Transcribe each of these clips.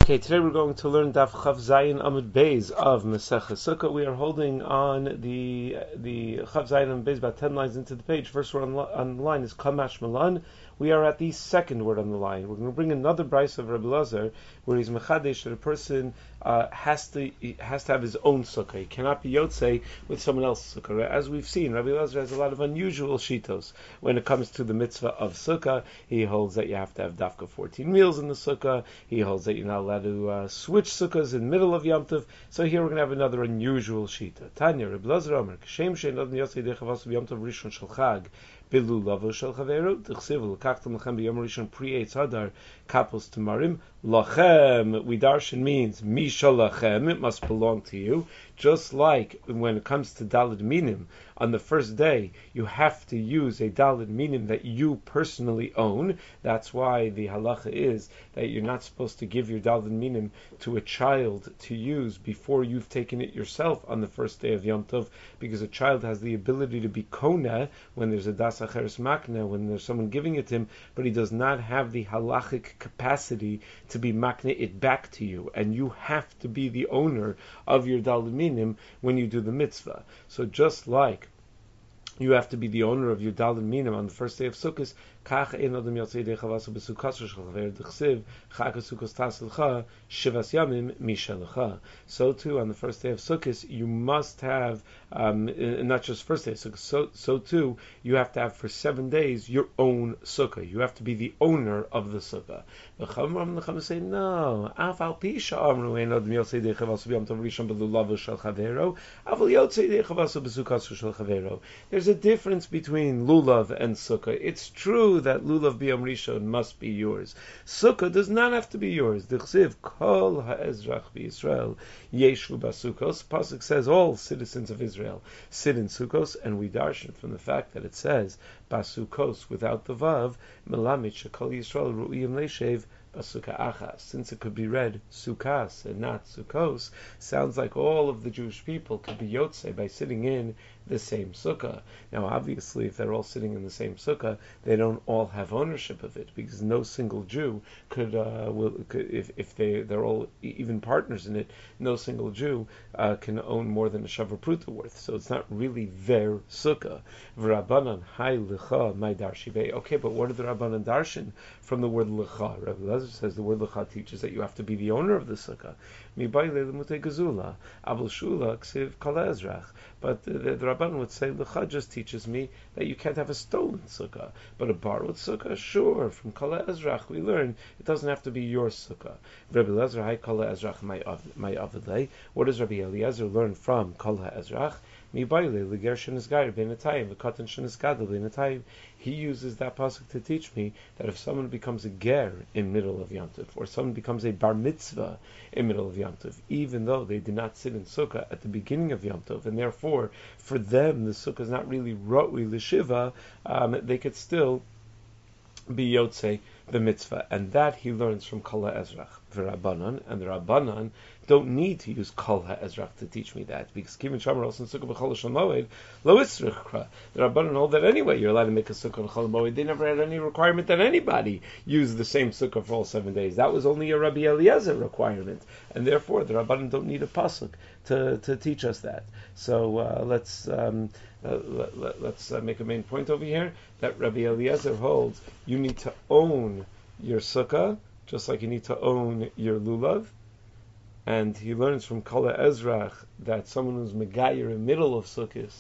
Okay, today we're going to learn Daf Chav Zayin Amud Beis of Maseches Sukkah. We are holding on the Chav Zayin Amud Beis about 10 lines into the page. First word on the line is Kamash Malan. We are at the second word on the line. We're going to bring another brayso of Rabbi Lazar, where he's mechadesh that a person has to have his own sukkah. He cannot be yotzei with someone else's sukkah. As we've seen, Rabbi Lazar has a lot of unusual shitos when it comes to the mitzvah of sukkah. He holds that you have to have dafka 14 meals in the sukkah. He holds that you're not allowed to switch sukkahs in the middle of Yom Tov. So here we're going to have another unusual shita. Tanya, Rabbi Lazar Omer, Kashem shein adon yotzei dechavas Yom Tov rishon shel chag. Bilu lavo shel chaveru, t'chsiv l'kachtam l'chem b'yom rishon pri eitz hadar kapos tamarim. Lachem, we darshan means misha lachem, it must belong to you. Just like when it comes to daled minim, on the first day you have to use a daled minim that you personally own. That's why the halacha is that you're not supposed to give your daled minim to a child to use before you've taken it yourself on the first day of Yom Tov, because a child has the ability to be kona when there's a das acheres makna, when there's someone giving it to him, but he does not have the halachic capacity to be makna it back to you, and you have to be the owner of your daled minim when you do the mitzvah. So just like you have to be the owner of your daled minim on the first day of Sukkot, kach ein adam yotzei dechavas b'sukkaso shel chaver d'chsiv chag Sukkos tasilcha shivas yamim mishalecha. So too on the first day of Sukkot you must have not just first day of Sukkot. So too you have to have for 7 days your own sukkah. You have to be the owner of the sukkah. The Chachamim say no. Af al pisha amru ein adam yotzei dechavas b'yom tov rishon b'lulav shel chavero. Af al yotzei dechavas b'sukkaso shel chavero. There's a difference between lulav and sukkah. It's true that lulav b'yom rishon must be yours. Sukkah does not have to be yours. D'chsiv kol ha'ezrach b'Yisrael yeshvu b'sukkos. Pasuk says all citizens of Israel sit in sukkos, and we darshan from the fact that it says b'sukkos without the vav melamid shekol Yisrael ru'iyim leishev b'sukkah achas. Since it could be read sukkas and not sukkos, sounds like all of the Jewish people could be yotzei by sitting in the same sukkah. Now, obviously, if they're all sitting in the same sukkah, they don't all have ownership of it, because no single Jew could if they're all even partners in it, no single Jew can own more than a shavar pruta worth. So it's not really their sukkah. V'Rabbanan hay lecha my darshivei. Okay, but what are the Rabbanan darshan from the word lecha? Rabbi Lazar says the word lecha teaches that you have to be the owner of the sukkah. But the Rabban would say lecha just teaches me that you can't have a stolen sukkah, but a borrowed sukkah, sure. From kala ezrach we learn it doesn't have to be your sukkah. Rabbi Eliezer, hay kala ezrach my avidlei. What does Rabbi Eliezer learn from kala ezrach? He uses that pasuk to teach me that if someone becomes a ger in middle of Yom Tov, or someone becomes a bar mitzvah in middle of Yom Tov, even though they did not sit in sukkah at the beginning of Yom Tov, and therefore for them the sukkah is not really ro'ui l'shiva, they could still be yotzei the mitzvah, and that he learns from Kol HaEzrach v'Rabbanan, and the Rabbanan don't need to use Kol HaEzrach to teach me that, because Kivin Shamar also in Sukkah b'Chol HaShon Moed lo Isrichra. The Rabbanan hold that anyway you're allowed to make a Sukkah on Chol Moed. They never had any requirement that anybody use the same Sukkah for all 7 days. That was only a Rabbi Eliezer requirement, and therefore the Rabbanan don't need a pasuk to teach us that. So let's make a main point over here that Rabbi Eliezer holds you need to own your sukkah just like you need to own your lulav, and he learns from Kol HaEzrach that someone who's megayer in middle of sukkahs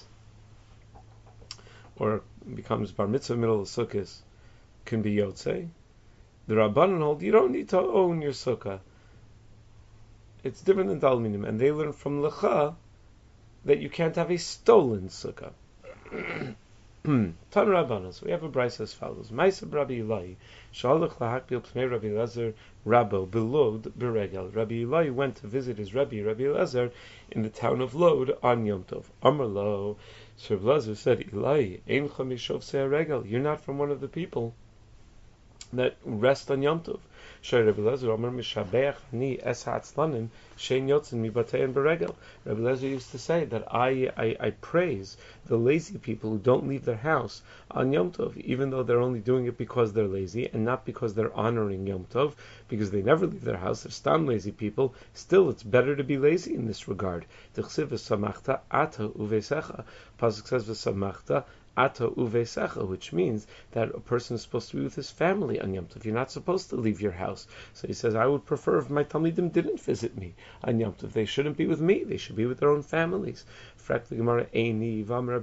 or becomes bar mitzvah in middle of sukkahs can be yotzei. The Rabbanan hold you don't need to own your sukkah. It's different than daled minim, and they learn from lecha that you can't have a stolen sukkah. Tan Rabbanos, we have a brayso as follows: Ma'aseh Rabbi Elai, Shalach lahakbil pnei Rabbi Elazar Rabbo belod beregel. Rabbi Elai went to visit his Rabbi Elazar in the town of Lod on Yom Tov. Amar lo, so Rabbi Elazar said, Elai, ein chamishov regel. You're not from one of the people that rest on Yom Tov. Rabbi Lezer Omer Mishabeach Ni Es Ha'atzlanim Shein Yotzin Mi Batein Beregel. Rabbi Lezer used to say that I praise the lazy people who don't leave their house on Yom Tov, even though they're only doing it because they're lazy and not because they're honoring Yom Tov, because they never leave their house. They're stam lazy people. Still, it's better to be lazy in this regard. Pasuk says v'samachta Ata uvesecha, which means that a person is supposed to be with his family on Yom Tov. You're not supposed to leave your house. So he says, I would prefer if my Talmidim didn't visit me on Yom Tov. They shouldn't be with me. They should be with their own families. From where do we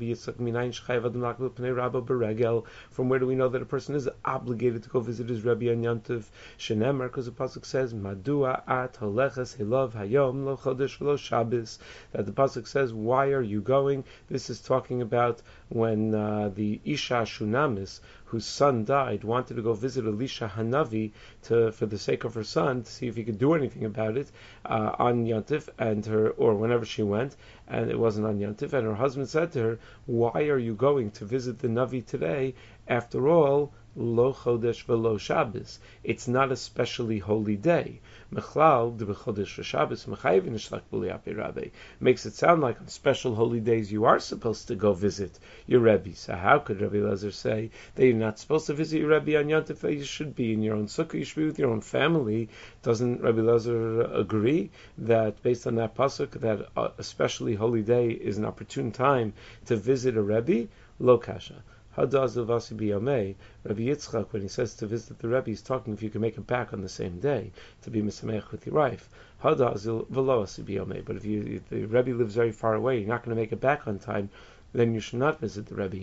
know that a person is obligated to go visit his Rebbe on Yom Tov? Shenemar, because the pasuk says, Madua at haleches helav hayom lo chodesh v'lo Shabbos. That the pasuk says, why are you going? This is talking about when the Isha Shunamis, whose son died, wanted to go visit Elisha Hanavi for the sake of her son, to see if he could do anything about it on Yom Tov, or whenever she went, and it wasn't on Yom Tov, and her husband said to her, why are you going to visit the Navi today? After all, Lo Chodesh V'Lo Shabbos. It's not a specially holy day. Mechlal de B'Chodesh Shabbos Mechayivin Nishlach B'Liapei Rabbi. Makes it sound like on special holy days you are supposed to go visit your Rebbe. So how could Rabbi Lezer say that you're not supposed to visit your Rebbe on Yom Tov? That you should be in your own sukkah, you should be with your own family. Doesn't Rabbi Lezer agree that based on that pasuk that a especially holy day is an opportune time to visit a Rebbe? Lo kasha. Rabbi Yitzchak, when he says to visit the Rebbe, he's talking if you can make it back on the same day to be misameach with your wife. But if the Rebbe lives very far away, you're not going to make it back on time, then you should not visit the Rebbe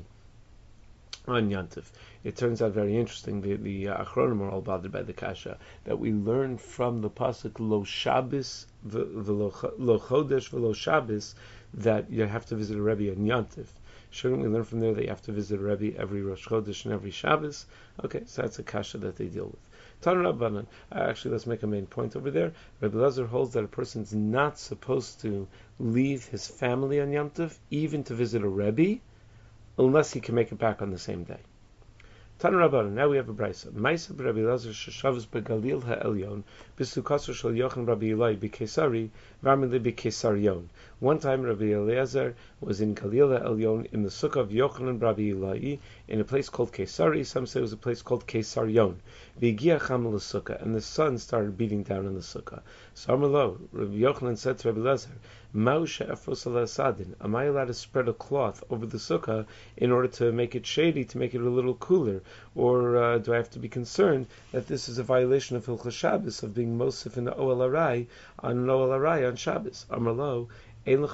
on Yom Tov. It turns out very interesting. The Achronim are all bothered by the kasha that we learn from the pasuk Lo Shabbos Lo Chodesh V'Lo Shabbos that you have to visit a Rebbe on Yom Tov. Shouldn't we learn from there that you have to visit a Rebbe every Rosh Chodesh and every Shabbos? Okay, so that's a kasha that they deal with. Tan Rabbanan. Actually, let's make a main point over there. Rabbi Lezer holds that a person's not supposed to leave his family on Yom Tov, even to visit a Rebbe, unless he can make it back on the same day. Tan Rabbanan. Now we have a brayso. Ma'aseh Rabbi Lezer sheshavos beGalil ha'elyon b'sukaso shel Yochanan Rabbi Eloi b'Kesari v'Amili b'Kesarion. One time Rabbi Eliezer was in Galil ha'elyon in the sukkah of Yochanan Rabbi Eloi in a place called Kesari. Some say it was a place called Kesarion. V'Igia cham l'sukkah, and the sun started beating down on the sukkah. So Amalo, Rabbi Yochanan said to Rabbi Eliezer, Ma'u she'efros ala sadin. Am I allowed to spread a cloth over the sukkah in order to make it shady, to make it a little cooler? Or do I have to be concerned that this is a violation of Hilchos Shabbos, of being Mosif in the Oel Arai on Shabbos? Amalo, so Rabbi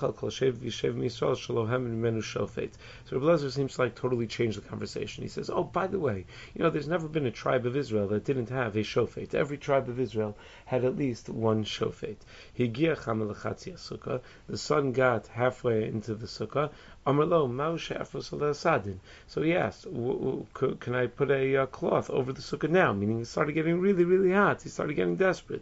Lezer seems to totally change the conversation. He says, oh, by the way, there's never been a tribe of Israel that didn't have a shofet. Every tribe of Israel had at least one shofet. The sun got halfway into the sukkah. So he asked, can I put a cloth over the sukkah now? Meaning it started getting really, really hot. He started getting desperate.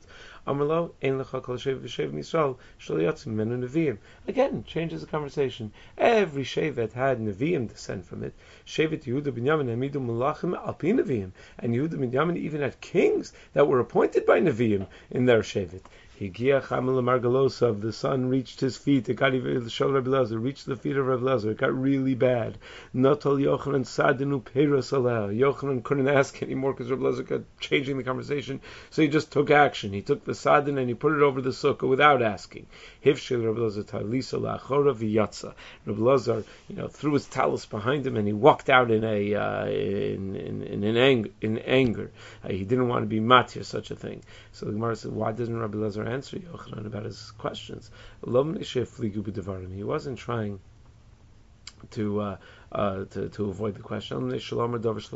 Again, changes the conversation. Every Shevet had Nevi'im descend from it. Shevet Yehuda Binyamin Hamidu Malachim Alpi Nevi'im. And Yehuda Binyamin even had kings that were appointed by Nevi'im in their Shevet. Higia Chamel Margalosav, the sun reached his feet. It got even the shoulder of Rabbi Lezer, reached the feet of Rabbi Lezer. It got really bad. Notol Yochanan Sadinu Peiros Aleh. Yochanan couldn't ask anymore because Rabbi Lezer kept changing the conversation. So he just took action. He took the sadin and he put it over the sukkah without asking. Hivshil Rabbi Lezer Talisa Lachora V'Yatza. Rabbi Lezer, threw his talus behind him and he walked out in anger. He didn't want to be matir such a thing. So the Gemara said, why doesn't Rabbi Lezer answer Yochanan about his questions? He wasn't trying to avoid the question. It's just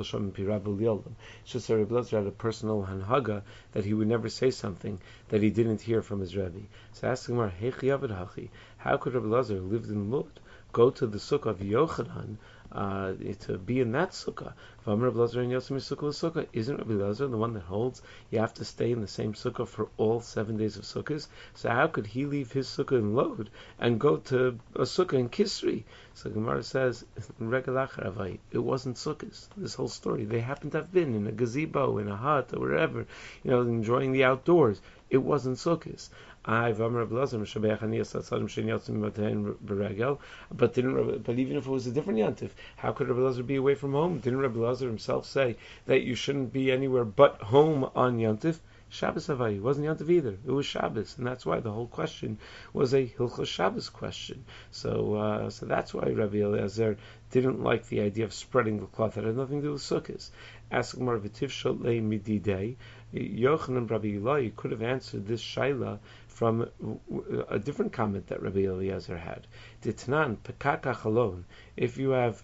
that Rabbi Lezer had a personal hanhaga that he would never say something that he didn't hear from his Rebbe. So ask the Gemara, how could Rabbi Lezer, who lived in Lud, go to the sukkah of Yochanan to be in that sukkah. Isn't Rabbi Elazar the one that holds you have to stay in the same sukkah for all 7 days of sukkahs? So how could he leave his sukkah in Lod and go to a sukkah in Kisri? So Gemara says, it wasn't sukkahs. This whole story, they happened to have been in a gazebo, in a hut, or wherever, enjoying the outdoors. It wasn't sukkahs. But even if it was a different yantif, how could Rabbi Elazar be away from home? Didn't Rabbi Elazar himself say that you shouldn't be anywhere but home on yantif? Shabbos Havai wasn't yantif either. It was Shabbos, and that's why the whole question was a Hilchos Shabbos question. So that's why Rabbi Elazar didn't like the idea of spreading the cloth. It had nothing to do with sukkahs. Ask Gemara v'tiv sholei mididei. Yochanan Rabbi Eloi could have answered this shaila from a different comment that Rabbi Eliezer had. Ditnan pekaka chalon. If you have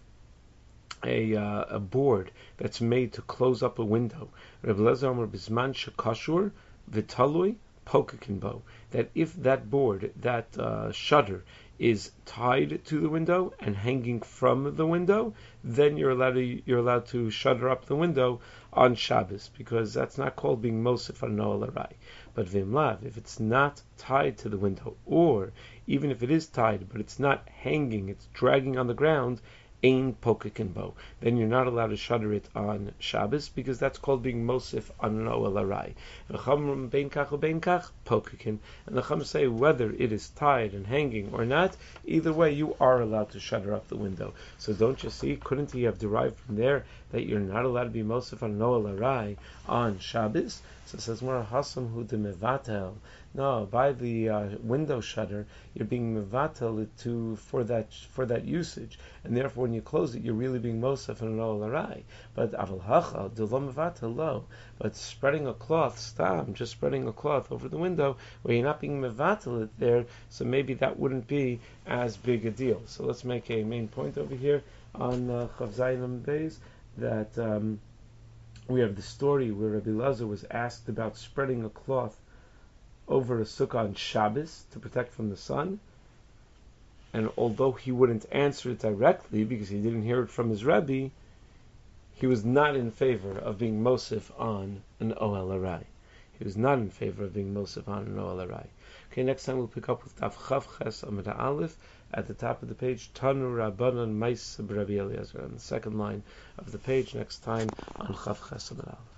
a board that's made to close up a window, Rabbi Eliezer Omer bisman shekashur v'talui pokakin bo. That if that board, that shutter, is tied to the window and hanging from the window, then you're allowed to shutter up the window on Shabbos, because that's not called being Mosif on Noel Arai. But Vimlav, if it's not tied to the window, or even if it is tied but it's not hanging, it's dragging on the ground, Ein Pokakin Bo, then you're not allowed to shutter it on Shabbos, because that's called being Mosif on Noel Arai. V'cham bein kach u'bein kach Pokakin, and the Chum say whether it is tied and hanging or not, either way you are allowed to shutter up the window. So don't you see? Couldn't he have derived from there that you're not allowed to be Mosif on Noel Arai on Shabbos? So it says more Hasam hu de mevatel. No, by the window shutter, you're being mevatel for that usage, and therefore when you close it, you're really being mosef and no larai. But aval hacha de lo mevatel lo. But spreading a cloth, just spreading a cloth over the window where you're not being mevatel it there, so maybe that wouldn't be as big a deal. So let's make a main point over here on Chav Zayin Beis that we have the story where Rabbi Elazar was asked about spreading a cloth over a sukkah on Shabbos to protect from the sun, and although he wouldn't answer it directly because he didn't hear it from his Rebbe, he was not in favor of being Mosif on an Ohel Arai. He was not in favor of being Mosif on an Ohel Arai. Okay, next time we'll pick up with Daf Chav Ches Amud Aleph at the top of the page, Tanu Rabbanan Mais Rabbi Eliezer, on the second line of the page, next time on Chav Ches Amud Aleph.